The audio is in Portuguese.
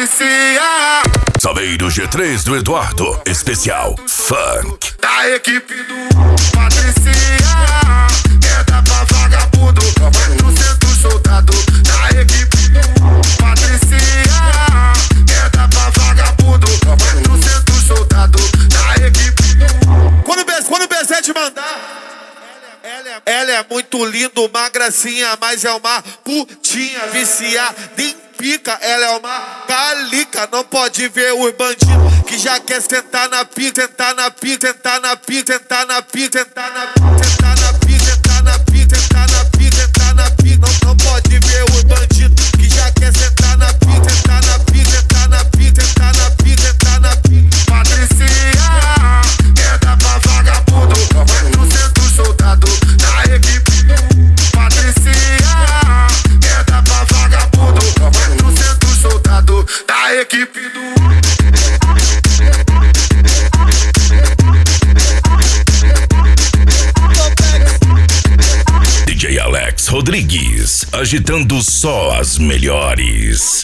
Patricinha. Salveiro G3 do Eduardo, especial Funk. Da equipe do Patricinha, queda pra vagabundo, 400 soldado. Da equipe do Patricinha, queda pra vagabundo, 400 soldado. Da equipe do... Quando o B7 mandar, ela é muito linda, uma gracinha, mas é uma putinha viciada em pica. Ela é uma calica, não pode ver os bandidos que já quer sentar na pica, sentar na pica, sentar na pica, sentar na pica, sentar na pica, sentar na pica, sentar na pica, sentar na pica, sentar na pica. Não pode ver os bandidos que já quer sentar na pica, sentar na pica, sentar na pica, sentar na pica, sentar na pica. Patricinha, queda pra vagabundo, 400 soldado. Da equipe Patricinha, queda pra vagabundo, 400 soldado. Da equipe do... DJ Alex Rodrigues, agitando só as melhores.